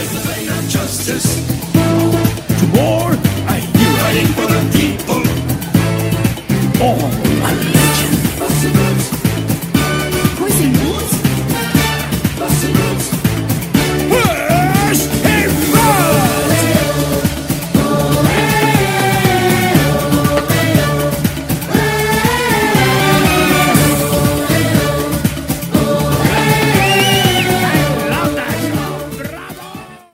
Justice. To more, I hear fighting for the people. All